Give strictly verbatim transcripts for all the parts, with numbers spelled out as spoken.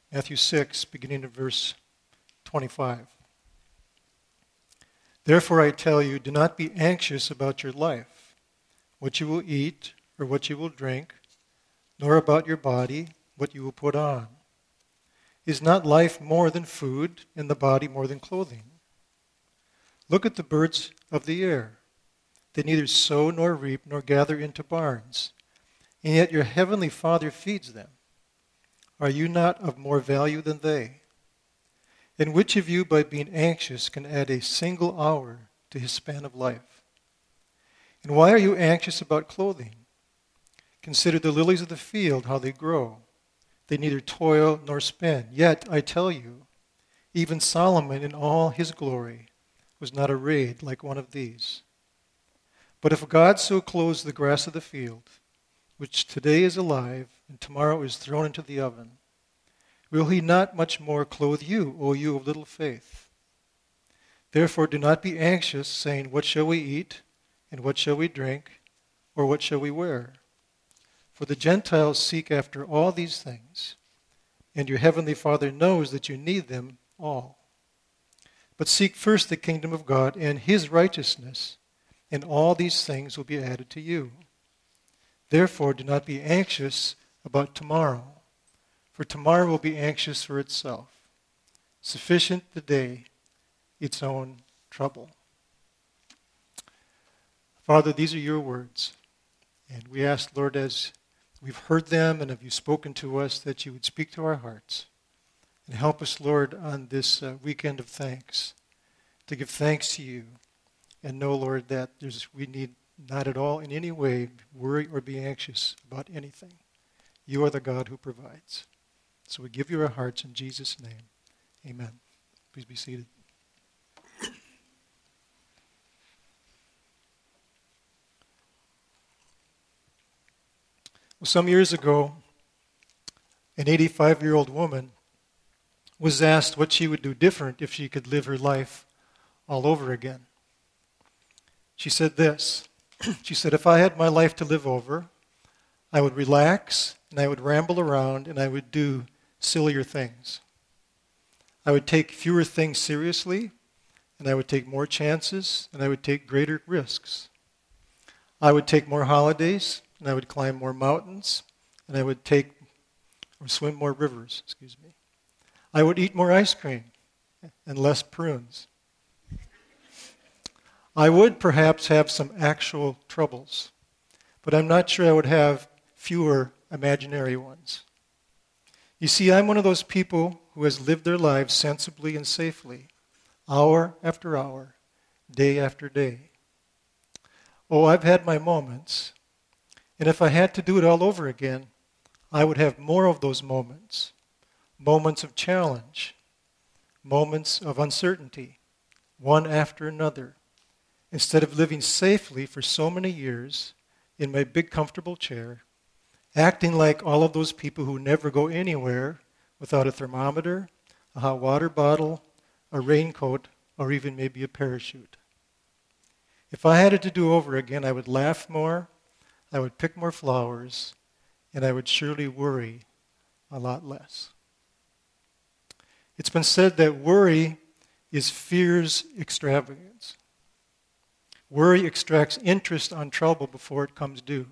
Matthew six, beginning at verse twenty-five. Therefore I tell you, do not be anxious about your life, what you will eat or what you will drink, nor about your body, what you will put on. Is not life more than food, and the body more than clothing? Look at the birds of the air. They neither sow nor reap nor gather into barns, and yet your heavenly Father feeds them. Are you not of more value than they? And which of you, by being anxious, can add a single hour to his span of life? And why are you anxious about clothing? Consider the lilies of the field, how they grow. They neither toil nor spin. Yet, I tell you, even Solomon in all his glory was not arrayed like one of these. But if God so clothes the grass of the field, which today is alive and tomorrow is thrown into the oven, will he not much more clothe you, O you of little faith? Therefore do not be anxious, saying, what shall we eat, and what shall we drink, or what shall we wear? For the Gentiles seek after all these things, and your heavenly Father knows that you need them all. But seek first the kingdom of God and his righteousness, and all these things will be added to you. Therefore do not be anxious about tomorrow, for tomorrow will be anxious for itself. Sufficient the day its own trouble. Father, these are your words. And we ask, Lord, as we've heard them and have you spoken to us, that you would speak to our hearts. And help us, Lord, on this uh, weekend of thanks, to give thanks to you. And know, Lord, that there's, we need not at all in any way worry or be anxious about anything. You are the God who provides. So we give you our hearts in Jesus' name. Amen. Please be seated. Well, some years ago, an eighty-five-year-old woman was asked what she would do different if she could live her life all over again. She said this. She said, if I had my life to live over, I would relax and I would ramble around and I would do sillier things. I would take fewer things seriously and I would take more chances and I would take greater risks. I would take more holidays and I would climb more mountains and I would take or swim more rivers, excuse me. I would eat more ice cream and less prunes. I would perhaps have some actual troubles, but I'm not sure I would have fewer imaginary ones. You see, I'm one of those people who has lived their lives sensibly and safely, hour after hour, day after day. Oh, I've had my moments, and if I had to do it all over again, I would have more of those moments, moments of challenge, moments of uncertainty, one after another, instead of living safely for so many years in my big comfortable chair, acting like all of those people who never go anywhere without a thermometer, a hot water bottle, a raincoat, or even maybe a parachute. If I had it to do over again, I would laugh more, I would pick more flowers, and I would surely worry a lot less. It's been said that worry is fear's extravagance. Worry extracts interest on trouble before it comes due.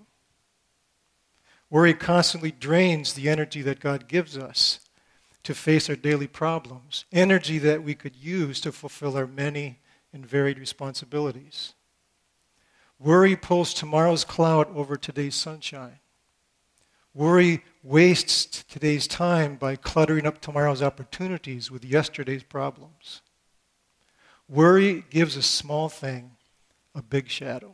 Worry constantly drains the energy that God gives us to face our daily problems, energy that we could use to fulfill our many and varied responsibilities. Worry pulls tomorrow's cloud over today's sunshine. Worry wastes today's time by cluttering up tomorrow's opportunities with yesterday's problems. Worry gives a small thing a big shadow.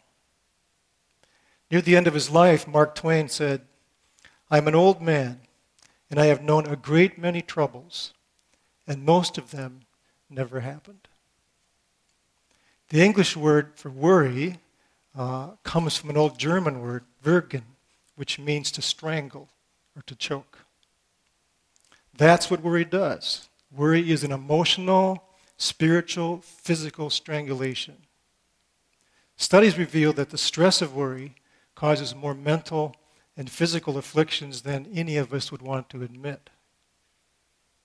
Near the end of his life, Mark Twain said, I'm an old man, and I have known a great many troubles, and most of them never happened. The English word for worry uh, comes from an old German word, würgen, which means to strangle or to choke. That's what worry does. Worry is an emotional, spiritual, physical strangulation. Studies reveal that the stress of worry causes more mental and physical afflictions than any of us would want to admit.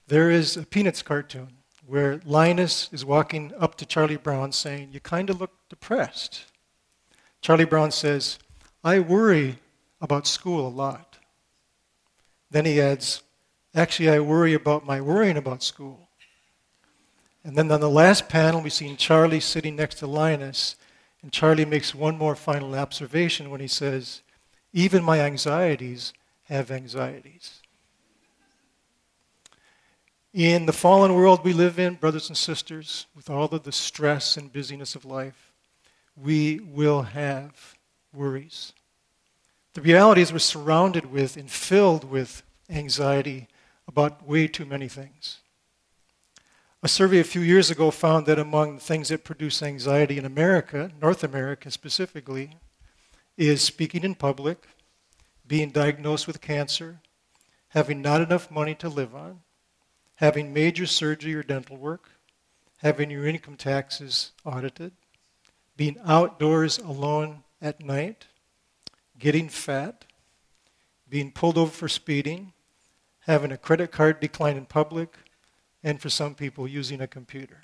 There is a Peanuts cartoon where Linus is walking up to Charlie Brown saying, "You kind of look depressed." Charlie Brown says, "I worry about school a lot." Then he adds, "Actually, I worry about my worrying about school." And then on the last panel, we've seen Charlie sitting next to Linus, and Charlie makes one more final observation when he says, "Even my anxieties have anxieties." In the fallen world we live in, brothers and sisters, with all of the stress and busyness of life, we will have worries. The reality is we're surrounded with and filled with anxiety about way too many things. A survey a few years ago found that among the things that produce anxiety in America, North America specifically, is speaking in public, being diagnosed with cancer, having not enough money to live on, having major surgery or dental work, having your income taxes audited, being outdoors alone at night, getting fat, being pulled over for speeding, having a credit card decline in public, and for some people, using a computer.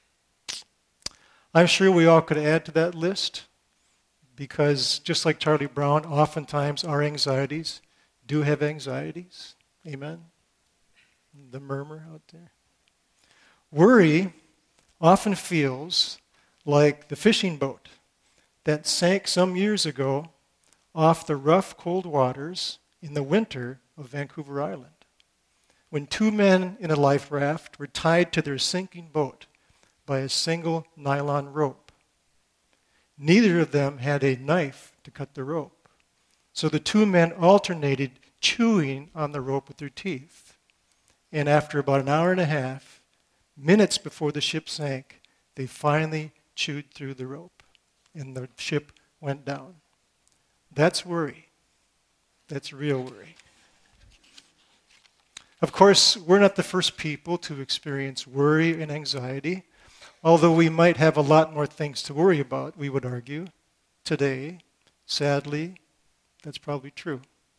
I'm sure we all could add to that list because just like Charlie Brown, oftentimes our anxieties do have anxieties. Amen? The murmur out there. Worry often feels like the fishing boat that sank some years ago off the rough, cold waters in the winter of Vancouver Island, when two men in a life raft were tied to their sinking boat by a single nylon rope. Neither of them had a knife to cut the rope, so the two men alternated chewing on the rope with their teeth. And after about an hour and a half, minutes before the ship sank, they finally chewed through the rope, and the ship went down. That's worry. That's real worry. Of course, we're not the first people to experience worry and anxiety, although we might have a lot more things to worry about, we would argue. Today, sadly, that's probably true.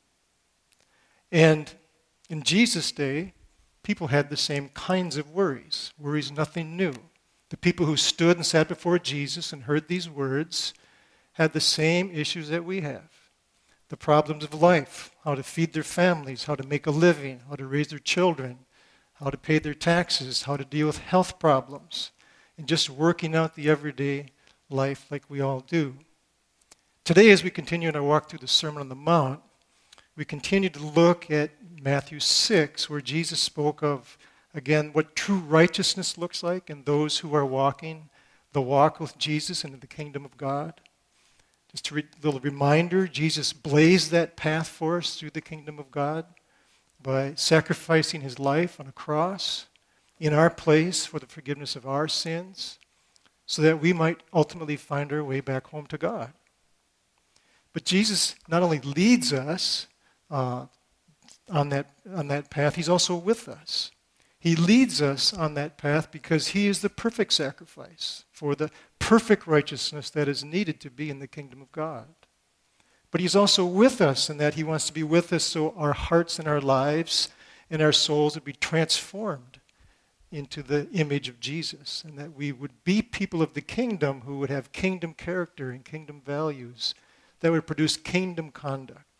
And in Jesus' day, people had the same kinds of worries. Worries, nothing new. The people who stood and sat before Jesus and heard these words had the same issues that we have. The problems of life, how to feed their families, how to make a living, how to raise their children, how to pay their taxes, how to deal with health problems, and just working out the everyday life like we all do. Today, as we continue in our walk through the Sermon on the Mount, we continue to look at Matthew six, where Jesus spoke of, again, what true righteousness looks like in those who are walking the walk with Jesus into the kingdom of God. Just a re- little reminder, Jesus blazed that path for us through the kingdom of God by sacrificing his life on a cross in our place for the forgiveness of our sins, so that we might ultimately find our way back home to God. But Jesus not only leads us uh, on that on that path, he's also with us. He leads us on that path because he is the perfect sacrifice for the perfect righteousness that is needed to be in the kingdom of God. But he's also with us in that he wants to be with us so our hearts and our lives and our souls would be transformed into the image of Jesus, and that we would be people of the kingdom who would have kingdom character and kingdom values that would produce kingdom conduct.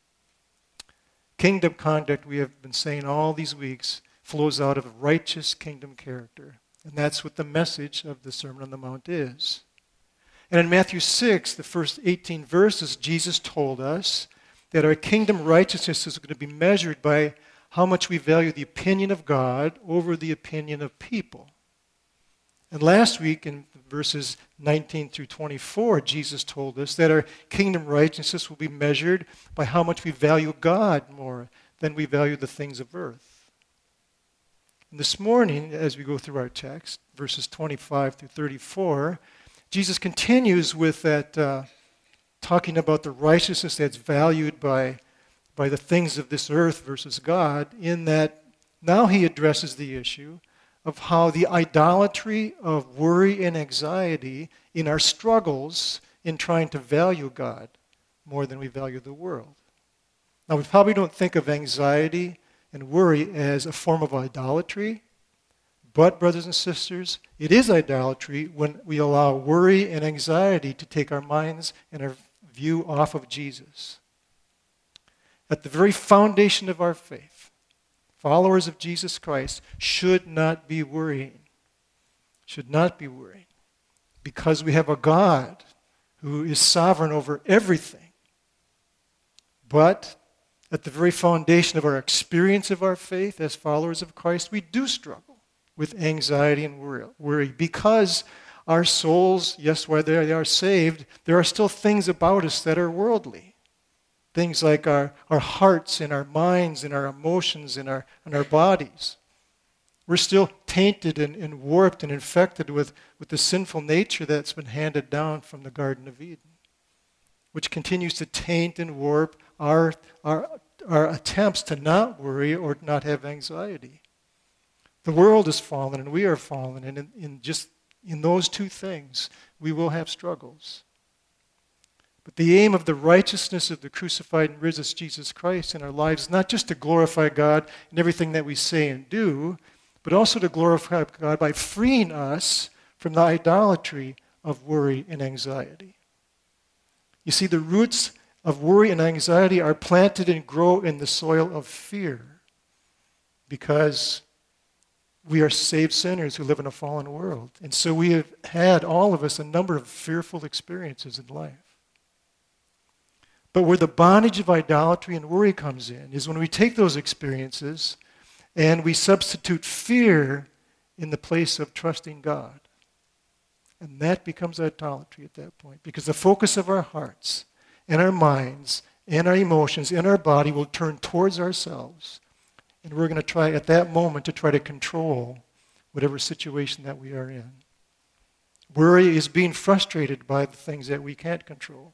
Kingdom conduct, we have been saying all these weeks, flows out of righteous kingdom character. And that's what the message of the Sermon on the Mount is. And in Matthew six, the first eighteen verses, Jesus told us that our kingdom righteousness is going to be measured by how much we value the opinion of God over the opinion of people. And last week, in verses nineteen through twenty-four, Jesus told us that our kingdom righteousness will be measured by how much we value God more than we value the things of earth. And this morning, as we go through our text, verses twenty-five through thirty-four, Jesus continues with that, uh, talking about the righteousness that's valued by, by the things of this earth versus God, in that now he addresses the issue of how the idolatry of worry and anxiety in our struggles in trying to value God more than we value the world. Now, we probably don't think of anxiety and worry as a form of idolatry. But, brothers and sisters, it is idolatry when we allow worry and anxiety to take our minds and our view off of Jesus. At the very foundation of our faith, followers of Jesus Christ should not be worrying. Should not be worrying. Because we have a God who is sovereign over everything. But at the very foundation of our experience of our faith as followers of Christ, we do struggle with anxiety and worry because our souls, yes, while they are saved, there are still things about us that are worldly. Things like our, our hearts and our minds and our emotions and our, and our bodies. We're still tainted and, and warped and infected with, with the sinful nature that's been handed down from the Garden of Eden, which continues to taint and warp our, our, our attempts to not worry or not have anxiety. The world is fallen and we are fallen, and in, in just in those two things, we will have struggles. But the aim of the righteousness of the crucified and risen Jesus Christ in our lives is not just to glorify God in everything that we say and do, but also to glorify God by freeing us from the idolatry of worry and anxiety. You see, the roots of worry and anxiety are planted and grow in the soil of fear because we are saved sinners who live in a fallen world. And so we have had, all of us, a number of fearful experiences in life. But where the bondage of idolatry and worry comes in is when we take those experiences and we substitute fear in the place of trusting God. And that becomes idolatry at that point, because the focus of our hearts and our minds and our emotions and our body will turn towards ourselves. And we're going to try at that moment to try to control whatever situation that we are in. Worry is being frustrated by the things that we can't control.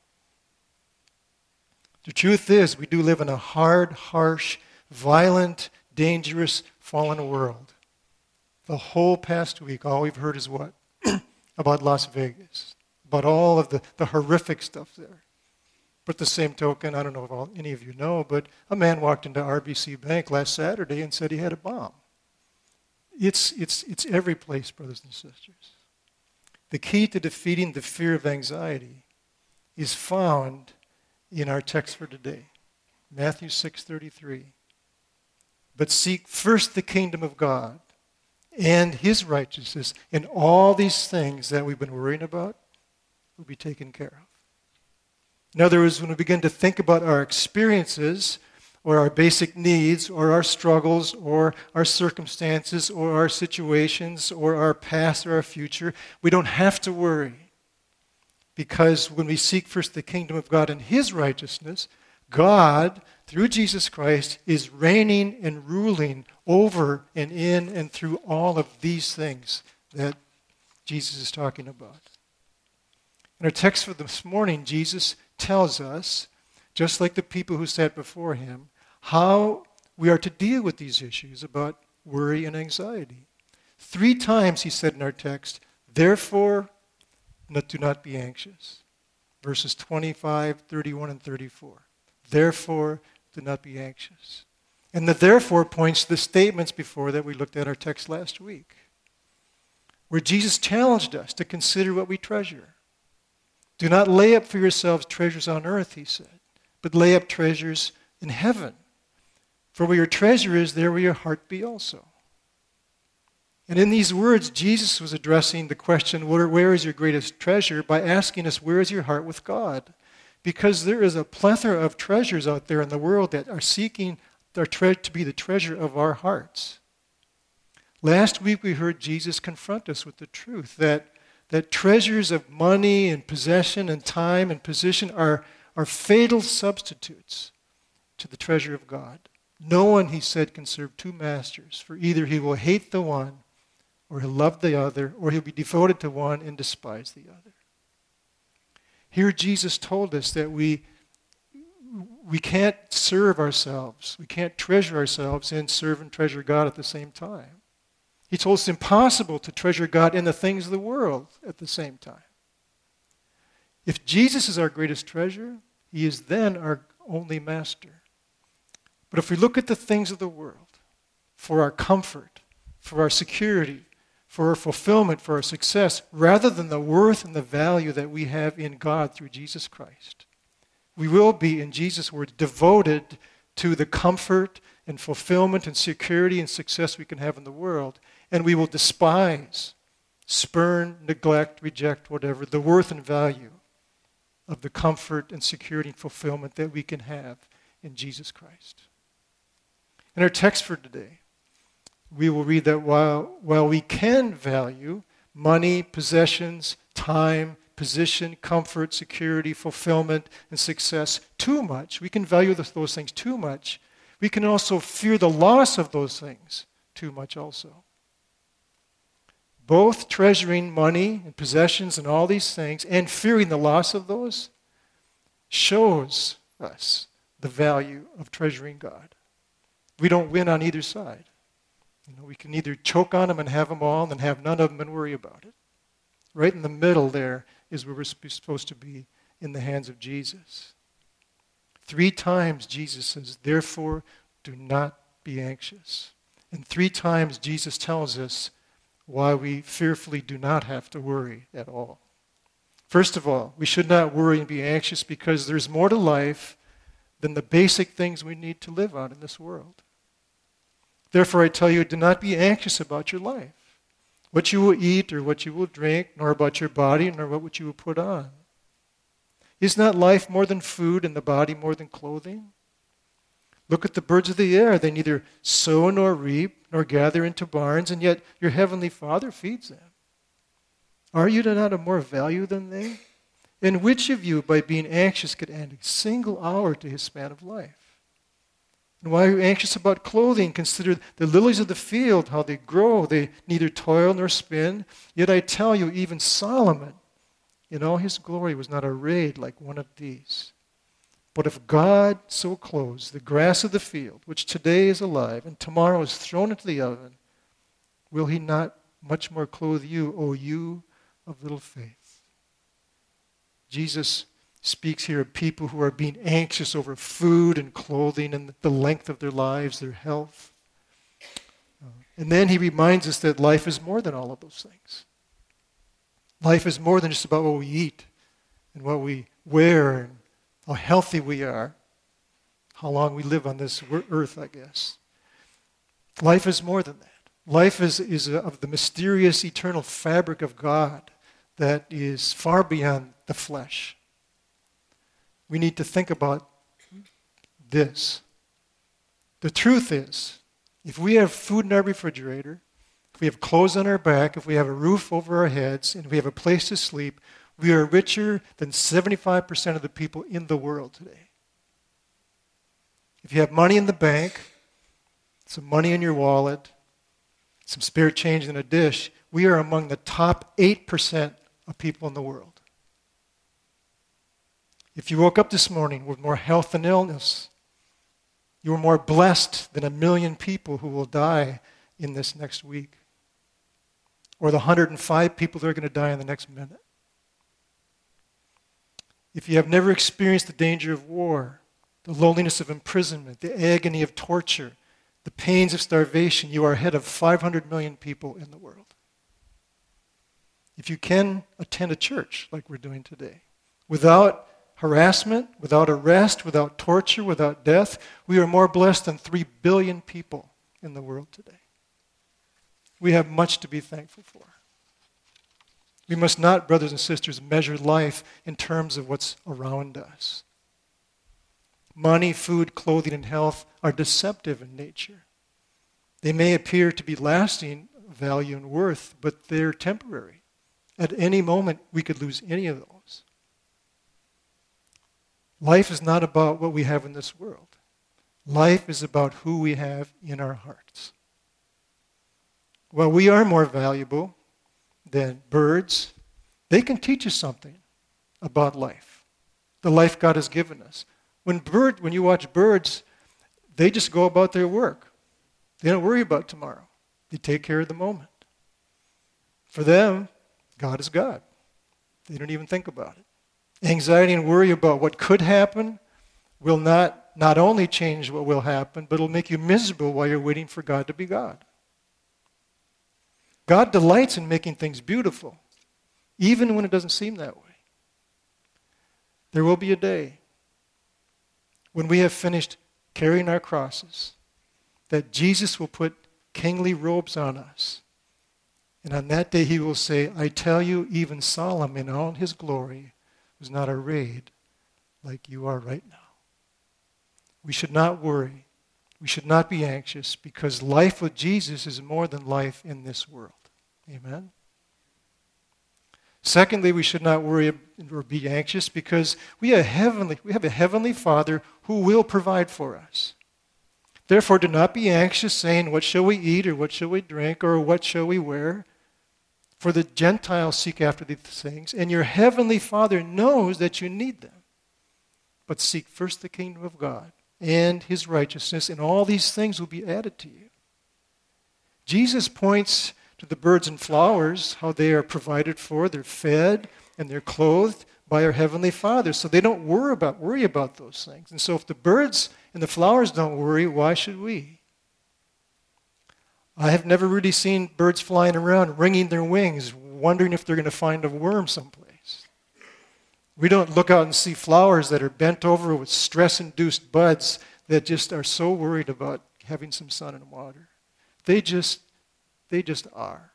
The truth is, we do live in a hard, harsh, violent, dangerous, fallen world. The whole past week, all we've heard is what? About Las Vegas. About all of the, the horrific stuff there. But the same token, I don't know if all, any of you know, but a man walked into R B C Bank last Saturday and said he had a bomb. It's, it's, it's every place, brothers and sisters. The key to defeating the fear of anxiety is found in our text for today, Matthew six thirty-three. But seek first the kingdom of God and his righteousness, and all these things that we've been worrying about will be taken care of. In other words, when we begin to think about our experiences or our basic needs or our struggles or our circumstances or our situations or our past or our future, we don't have to worry. Because when we seek first the kingdom of God and his righteousness, God, through Jesus Christ, is reigning and ruling over and in and through all of these things that Jesus is talking about. In our text for this morning, Jesus tells us, just like the people who sat before him, how we are to deal with these issues about worry and anxiety. Three times he said in our text, therefore, do not be anxious. Verses twenty-five, thirty-one, and thirty-four. Therefore, do not be anxious. And the therefore points to the statements before that we looked at our text last week, where Jesus challenged us to consider what we treasure. Do not lay up for yourselves treasures on earth, he said, but lay up treasures in heaven. For where your treasure is, there will your heart be also. And in these words, Jesus was addressing the question, where is your greatest treasure, by asking us, where is your heart with God? Because there is a plethora of treasures out there in the world that are seeking their tre- to be the treasure of our hearts. Last week we heard Jesus confront us with the truth that, that treasures of money and possession and time and position are, are fatal substitutes to the treasure of God. No one, he said, can serve two masters, for either he will hate the one or he'll love the other, or he'll be devoted to one and despise the other. Here Jesus told us that we, we can't serve ourselves, we can't treasure ourselves and serve and treasure God at the same time. He told us it's impossible to treasure God in the things of the world at the same time. If Jesus is our greatest treasure, he is then our only master. But if we look at the things of the world, for our comfort, for our security, for our fulfillment, for our success, rather than the worth and the value that we have in God through Jesus Christ. We will be, in Jesus' words, devoted to the comfort and fulfillment and security and success we can have in the world, and we will despise, spurn, neglect, reject, whatever, the worth and value of the comfort and security and fulfillment that we can have in Jesus Christ. In our text for today, we will read that while, while we can value money, possessions, time, position, comfort, security, fulfillment, and success too much, we can value those, those things too much, we can also fear the loss of those things too much also. Both treasuring money and possessions and all these things and fearing the loss of those shows us the value of treasuring God. We don't win on either side. You know, we can either choke on them and have them all and have none of them and worry about it. Right in the middle there is where we're supposed to be, in the hands of Jesus. Three times Jesus says, therefore, do not be anxious. And three times Jesus tells us why we fearfully do not have to worry at all. First of all, we should not worry and be anxious because there's more to life than the basic things we need to live on in this world. Therefore, I tell you, do not be anxious about your life, what you will eat or what you will drink, nor about your body, nor what you will put on. Is not life more than food and the body more than clothing? Look at the birds of the air. They neither sow nor reap nor gather into barns, and yet your heavenly Father feeds them. Are you not of more value than they? And which of you, by being anxious, could add a single hour to his span of life? And why are you anxious about clothing? Consider the lilies of the field, how they grow. They neither toil nor spin. Yet I tell you, even Solomon, in all his glory, was not arrayed like one of these. But if God so clothes the grass of the field, which today is alive and tomorrow is thrown into the oven, will he not much more clothe you, O you of little faith? Jesus speaks here of people who are being anxious over food and clothing and the length of their lives, their health. Uh, and then he reminds us that life is more than all of those things. Life is more than just about what we eat and what we wear and how healthy we are, how long we live on this earth, I guess. Life is more than that. Life is, is of the mysterious, eternal fabric of God that is far beyond the flesh. We need to think about this. The truth is, if we have food in our refrigerator, if we have clothes on our back, if we have a roof over our heads, and if we have a place to sleep, we are richer than seventy-five percent of the people in the world today. If you have money in the bank, some money in your wallet, some spare change in a dish, we are among the top eight percent of people in the world. If you woke up this morning with more health than illness, you are more blessed than a million people who will die in this next week, or the one hundred five people that are going to die in the next minute. If you have never experienced the danger of war, the loneliness of imprisonment, the agony of torture, the pains of starvation, you are ahead of five hundred million people in the world. If you can attend a church like we're doing today, without harassment, without arrest, without torture, without death, we are more blessed than three billion people in the world today. We have much to be thankful for. We must not, brothers and sisters, measure life in terms of what's around us. Money, food, clothing, and health are deceptive in nature. They may appear to be lasting value and worth, but they're temporary. At any moment, we could lose any of those. Life is not about what we have in this world. Life is about who we have in our hearts. While we are more valuable than birds, they can teach us something about life, the life God has given us. When bird, when you watch birds, they just go about their work. They don't worry about tomorrow. They take care of the moment. For them, God is God. They don't even think about it. Anxiety and worry about what could happen will not not only change what will happen, but it'll make you miserable while you're waiting for God to be God. God delights in making things beautiful, even when it doesn't seem that way. There will be a day when we have finished carrying our crosses, that Jesus will put kingly robes on us. And on that day he will say, I tell you, even Solomon in all his glory was not arrayed like you are right now. We should not worry. We should not be anxious, because life with Jesus is more than life in this world. Amen? Secondly, we should not worry or be anxious, because we have, heavenly, we have a heavenly Father who will provide for us. Therefore, do not be anxious, saying, what shall we eat, or what shall we drink, or what shall we wear? For the Gentiles seek after these things, and your heavenly Father knows that you need them. But seek first the kingdom of God and his righteousness, and all these things will be added to you. Jesus points to the birds and flowers, how they are provided for, they're fed, and they're clothed by our Heavenly Father. So they don't worry about, worry about those things. And so if the birds and the flowers don't worry, why should we? I have never really seen birds flying around, wringing their wings, wondering if they're going to find a worm someplace. We don't look out and see flowers that are bent over with stress-induced buds that just are so worried about having some sun and water. They just, they just are.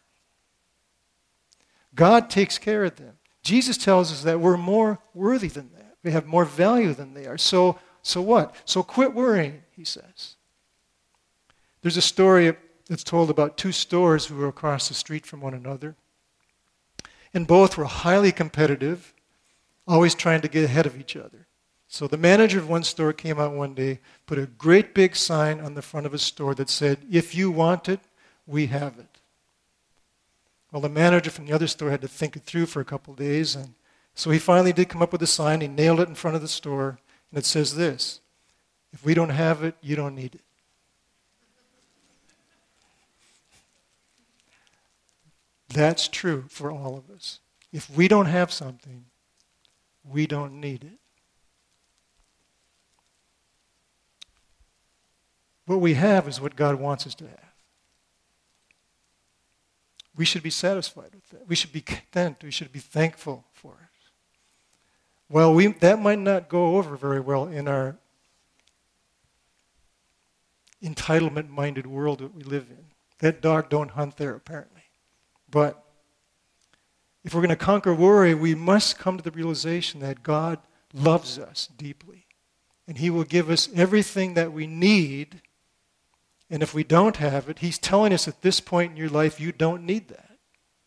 God takes care of them. Jesus tells us that we're more worthy than that. We have more value than they are. So, so what? So quit worrying, he says. There's a story that's told about two stores who were across the street from one another. And both were highly competitive, always trying to get ahead of each other. So the manager of one store came out one day, put a great big sign on the front of his store that said, if you want it, we have it. Well, the manager from the other store had to think it through for a couple of days, and so he finally did come up with a sign. He nailed it in front of the store, and it says this, if we don't have it, you don't need it. That's true for all of us. If we don't have something, we don't need it. What we have is what God wants us to have. We should be satisfied with that. We should be content. We should be thankful for it. Well, we, that might not go over very well in our entitlement-minded world that we live in. That dog don't hunt there, apparently. But if we're going to conquer worry, we must come to the realization that God loves us deeply. And he will give us everything that we need. And if we don't have it, he's telling us at this point in your life, you don't need that.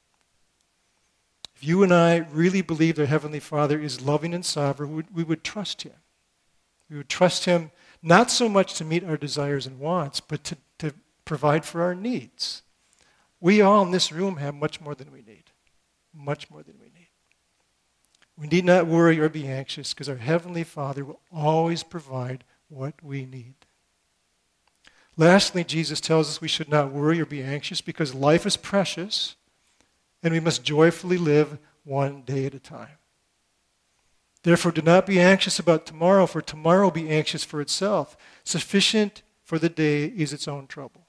If you and I really believe that Heavenly Father is loving and sovereign, we would, we would trust him. We would trust him not so much to meet our desires and wants, but to, to provide for our needs. We all in this room have much more than we need. Much more than we need. We need not worry or be anxious, because our Heavenly Father will always provide what we need. Lastly, Jesus tells us we should not worry or be anxious, because life is precious and we must joyfully live one day at a time. Therefore, do not be anxious about tomorrow, for tomorrow will be anxious for itself. Sufficient for the day is its own trouble.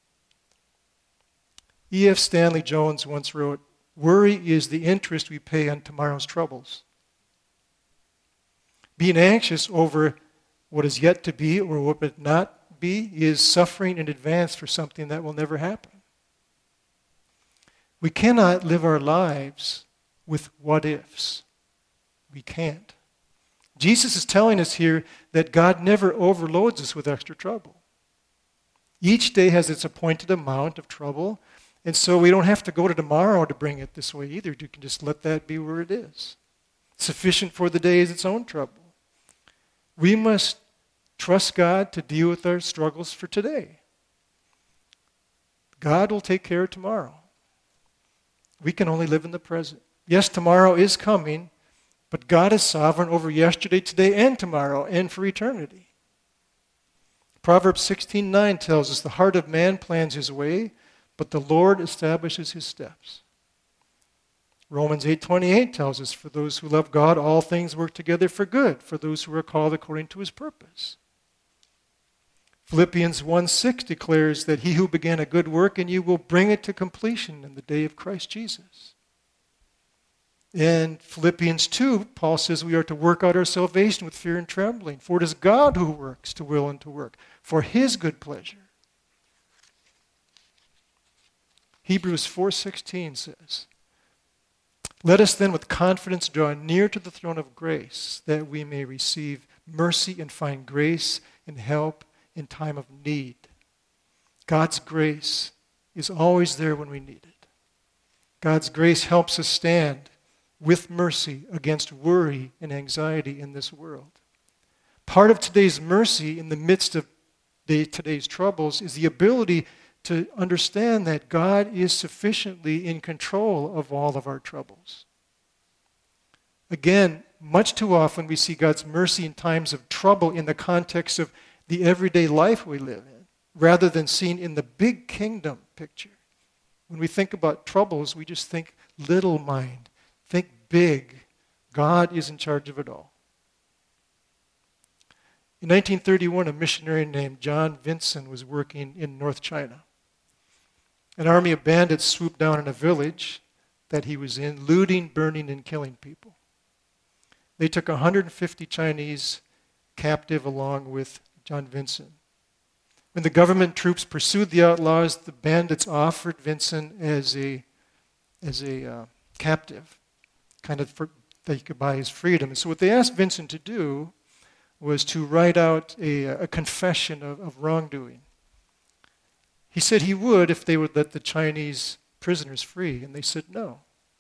E F Stanley Jones once wrote, worry is the interest we pay on tomorrow's troubles. Being anxious over what is yet to be or what would not be is suffering in advance for something that will never happen. We cannot live our lives with what-ifs. We can't. Jesus is telling us here that God never overloads us with extra trouble. Each day has its appointed amount of trouble, and so we don't have to go to tomorrow to bring it this way either. You can just let that be where it is. Sufficient for the day is its own trouble. We must trust God to deal with our struggles for today. God will take care of tomorrow. We can only live in the present. Yes, tomorrow is coming, but God is sovereign over yesterday, today, and tomorrow, and for eternity. Proverbs sixteen nine tells us, the heart of man plans his way, but the Lord establishes his steps. Romans eight twenty-eight tells us, for those who love God, all things work together for good, for those who are called according to his purpose. Philippians one six declares that he who began a good work in you will bring it to completion in the day of Christ Jesus. In Philippians two, Paul says we are to work out our salvation with fear and trembling. For it is God who works to will and to work for his good pleasure. Hebrews four sixteen says, let us then with confidence draw near to the throne of grace, that we may receive mercy and find grace and help in time of need. God's grace is always there when we need it. God's grace helps us stand with mercy against worry and anxiety in this world. Part of today's mercy in the midst of the, today's troubles is the ability to understand that God is sufficiently in control of all of our troubles. Again, much too often we see God's mercy in times of trouble in the context of the everyday life we live in, rather than seen in the big kingdom picture. When we think about troubles, we just think little mind. Think big. God is in charge of it all. In nineteen thirty-one, a missionary named John Vinson was working in North China. An army of bandits swooped down on a village that he was in, looting, burning, and killing people. They took one hundred fifty Chinese captive along with John Vinson. When the government troops pursued the outlaws, the bandits offered Vinson as a, as a uh, captive, kind of for, that he could buy his freedom. And so what they asked Vinson to do was to write out a, a confession of, of wrongdoing. He said he would if they would let the Chinese prisoners free, and they said no.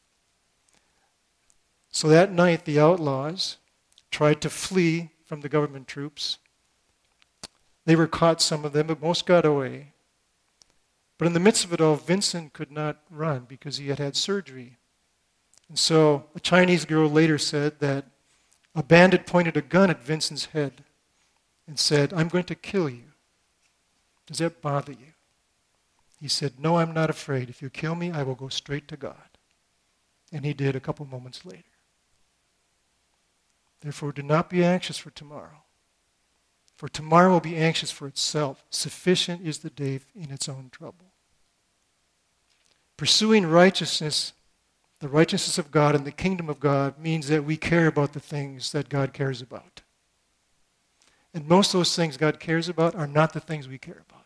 So that night, the outlaws tried to flee from the government troops. They were caught, some of them, but most got away. But in the midst of it all, Vincent could not run because he had had surgery. And so a Chinese girl later said that a bandit pointed a gun at Vincent's head and said, I'm going to kill you. Does that bother you? He said, no, I'm not afraid. If you kill me, I will go straight to God. And he did a couple moments later. Therefore, do not be anxious for tomorrow. For tomorrow will be anxious for itself. Sufficient is the day in its own trouble. Pursuing righteousness, the righteousness of God and the kingdom of God, means that we care about the things that God cares about. And most of those things God cares about are not the things we care about.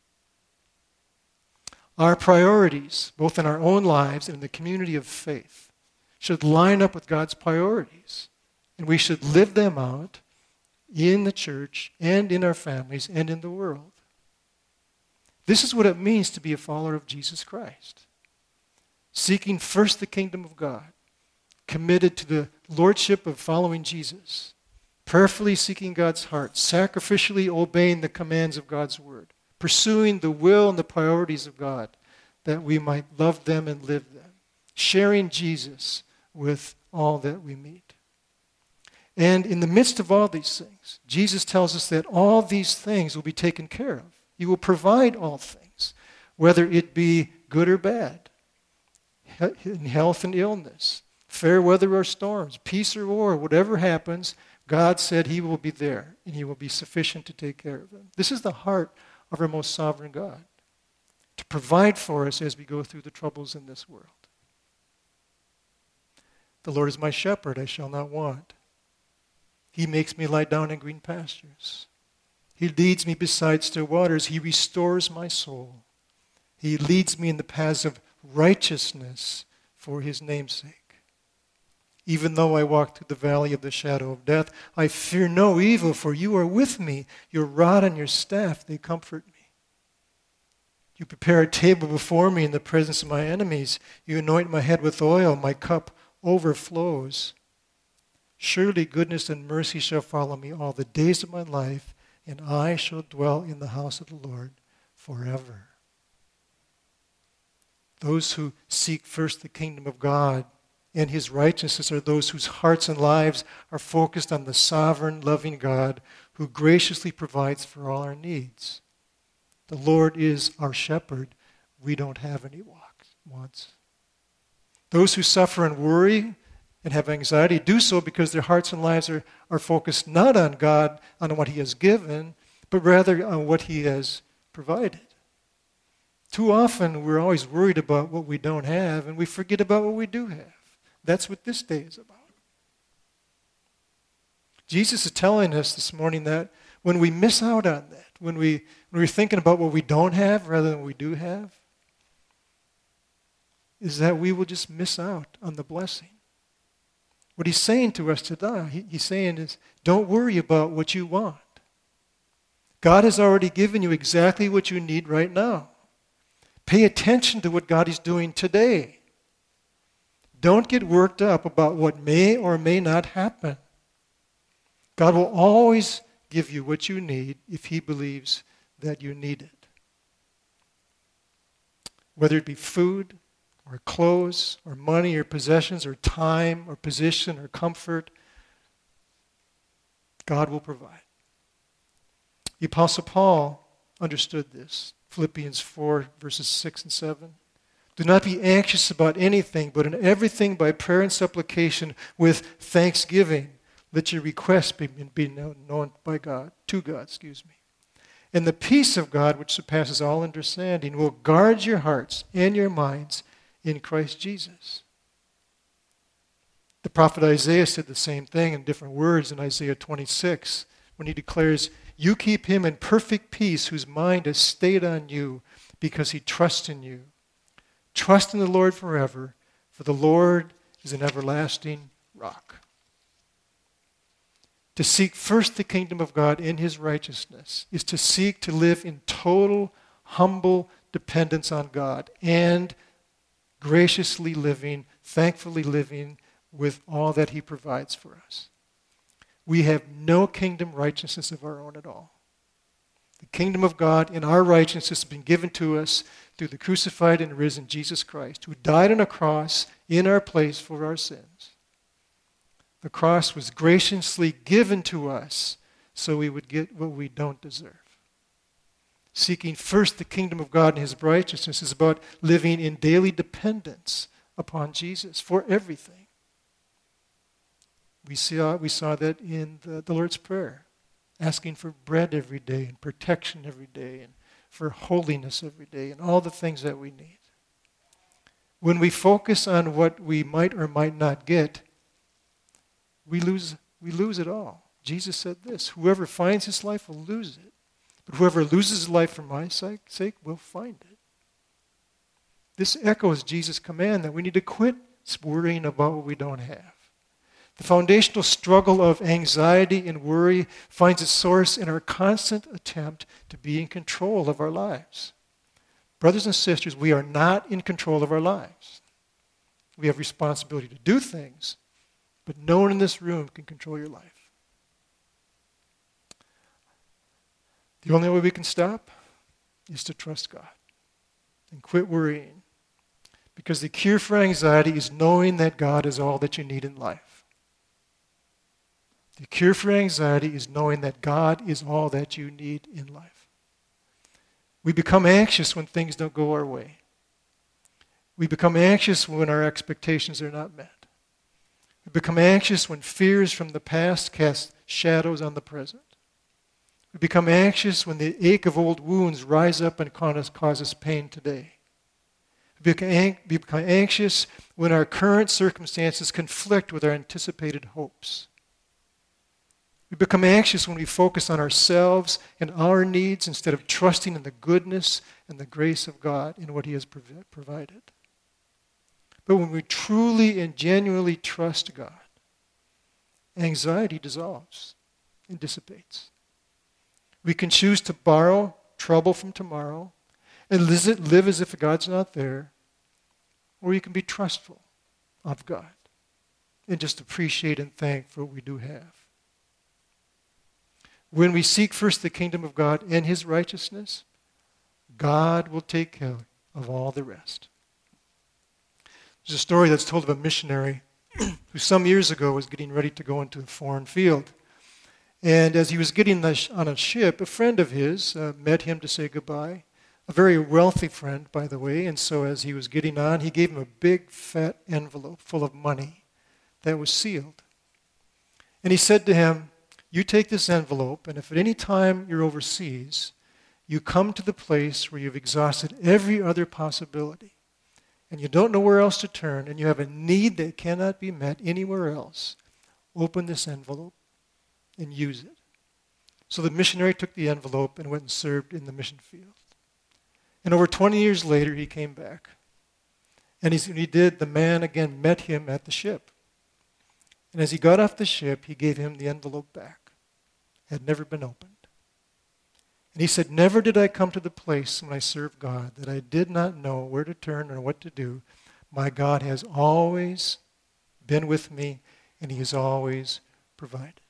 Our priorities, both in our own lives and in the community of faith, should line up with God's priorities. And we should live them out in the church and in our families and in the world. This is what it means to be a follower of Jesus Christ. Seeking first the kingdom of God, committed to the lordship of following Jesus, prayerfully seeking God's heart, sacrificially obeying the commands of God's word, pursuing the will and the priorities of God, that we might love them and live them, sharing Jesus with all that we meet. And in the midst of all these things, Jesus tells us that all these things will be taken care of. He will provide all things, whether it be good or bad, in health and illness, fair weather or storms, peace or war, whatever happens, God said he will be there and he will be sufficient to take care of them. This is the heart of our most sovereign God, to provide for us as we go through the troubles in this world. The Lord is my shepherd, I shall not want. He makes me lie down in green pastures. He leads me beside still waters. He restores my soul. He leads me in the paths of righteousness for his name's sake. Even though I walk through the valley of the shadow of death, I fear no evil, for you are with me. Your rod and your staff, they comfort me. You prepare a table before me in the presence of my enemies. You anoint my head with oil. My cup overflows. Surely goodness and mercy shall follow me all the days of my life, and I shall dwell in the house of the Lord forever. Those who seek first the kingdom of God and his righteousness are those whose hearts and lives are focused on the sovereign, loving God who graciously provides for all our needs. The Lord is our shepherd. We don't have any wants. Those who suffer and worry and have anxiety do so because their hearts and lives are, are focused not on God, on what he has given, but rather on what he has provided. Too often, we're always worried about what we don't have, and we forget about what we do have. That's what this day is about. Jesus is telling us this morning that when we miss out on that, when, we, when we're thinking about what we don't have rather than what we do have, is that we will just miss out on the blessing. What he's saying to us today, he, he's saying is, don't worry about what you want. God has already given you exactly what you need right now. Pay attention to what God is doing today. Don't get worked up about what may or may not happen. God will always give you what you need if he believes that you need it. Whether it be food, or clothes, or money, or possessions, or time, or position, or comfort, God will provide. The Apostle Paul understood this. Philippians four, verses six and seven. Do not be anxious about anything, but in everything by prayer and supplication with thanksgiving, let your requests be, be known, known by God, to God, excuse me. And the peace of God, which surpasses all understanding, will guard your hearts and your minds in Christ Jesus. The prophet Isaiah said the same thing in different words in Isaiah twenty-six when he declares, you keep him in perfect peace whose mind is stayed on you because he trusts in you. Trust in the Lord forever, for the Lord is an everlasting rock. To seek first the kingdom of God in his righteousness is to seek to live in total, humble dependence on God and graciously living, thankfully living with all that he provides for us. We have no kingdom righteousness of our own at all. The kingdom of God and our righteousness has been given to us through the crucified and risen Jesus Christ, who died on a cross in our place for our sins. The cross was graciously given to us so we would get what we don't deserve. Seeking first the kingdom of God and his righteousness is about living in daily dependence upon Jesus for everything. We saw, we saw that in the, the Lord's Prayer, asking for bread every day and protection every day and for holiness every day and all the things that we need. When we focus on what we might or might not get, we lose, we lose it all. Jesus said this, whoever finds his life will lose it, but whoever loses his life for my sake will find it. This echoes Jesus' command that we need to quit worrying about what we don't have. The foundational struggle of anxiety and worry finds its source in our constant attempt to be in control of our lives. Brothers and sisters, we are not in control of our lives. We have responsibility to do things, but no one in this room can control your life. The only way we can stop is to trust God and quit worrying. Because the cure for anxiety is knowing that God is all that you need in life. The cure for anxiety is knowing that God is all that you need in life. We become anxious when things don't go our way. We become anxious when our expectations are not met. We become anxious when fears from the past cast shadows on the present. We become anxious when the ache of old wounds rise up and cause us pain today. We become anxious when our current circumstances conflict with our anticipated hopes. We become anxious when we focus on ourselves and our needs instead of trusting in the goodness and the grace of God in what he has provided. But when we truly and genuinely trust God, anxiety dissolves and dissipates. We can choose to borrow trouble from tomorrow and live as if God's not there, or you can be trustful of God and just appreciate and thank for what we do have. When we seek first the kingdom of God and his righteousness, God will take care of all the rest. There's a story that's told of a missionary who some years ago was getting ready to go into a foreign field. And as he was getting on a ship, a friend of his uh, met him to say goodbye. A very wealthy friend, by the way. And so as he was getting on, he gave him a big, fat envelope full of money that was sealed. And he said to him, you take this envelope, and if at any time you're overseas, you come to the place where you've exhausted every other possibility, and you don't know where else to turn, and you have a need that cannot be met anywhere else, open this envelope and use it. So the missionary took the envelope and went and served in the mission field. And over twenty years later, he came back. And he, when he did, the man again met him at the ship. And as he got off the ship, he gave him the envelope back. It had never been opened. And he said, never did I come to the place when I served God that I did not know where to turn or what to do. My God has always been with me, and he has always provided.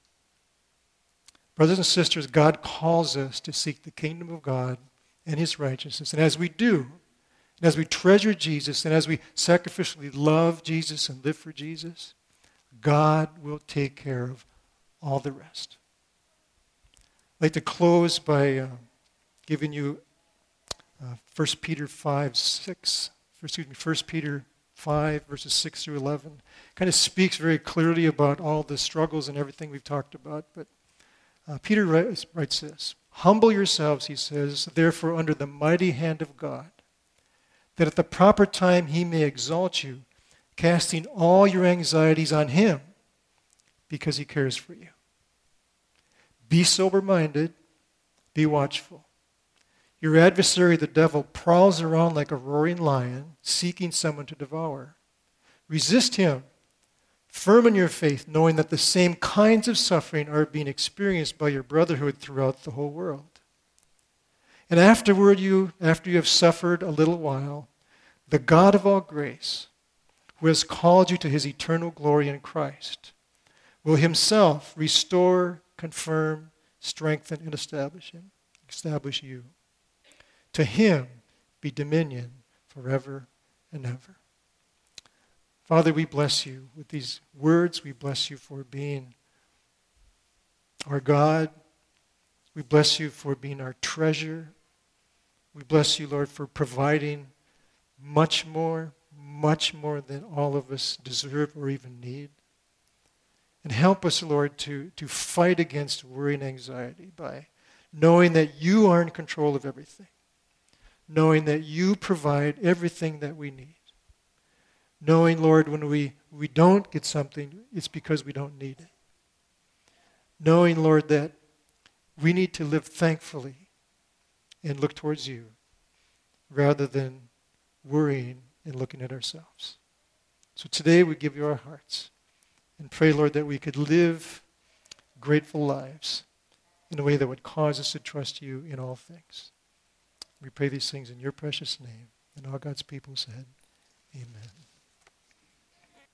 Brothers and sisters, God calls us to seek the kingdom of God and his righteousness. And as we do, and as we treasure Jesus, and as we sacrificially love Jesus and live for Jesus, God will take care of all the rest. I'd like to close by uh, giving you uh, First Peter five, six, excuse me, First Peter five, verses six through eleven. Kind of speaks very clearly about all the struggles and everything we've talked about. But uh, Peter writes, writes this, humble yourselves, he says, therefore under the mighty hand of God, that at the proper time he may exalt you, casting all your anxieties on him, because he cares for you. Be sober-minded, be watchful. Your adversary, the devil, prowls around like a roaring lion, seeking someone to devour. Resist him, firm in your faith, knowing that the same kinds of suffering are being experienced by your brotherhood throughout the whole world. And afterward, you, after you have suffered a little while, the God of all grace, who has called you to his eternal glory in Christ, will himself restore, confirm, strengthen, and establish him, establish you. To him be dominion forever and ever. Father, we bless you with these words. We bless you for being our God. We bless you for being our treasure. We bless you, Lord, for providing much more, much more than all of us deserve or even need. And help us, Lord, to, to fight against worry and anxiety by knowing that you are in control of everything, knowing that you provide everything that we need, knowing, Lord, when we, we don't get something, it's because we don't need it, knowing, Lord, that we need to live thankfully and look towards you rather than worrying and looking at ourselves. So today we give you our hearts. And pray, Lord, that we could live grateful lives in a way that would cause us to trust you in all things. We pray these things in your precious name. And all God's people said, amen.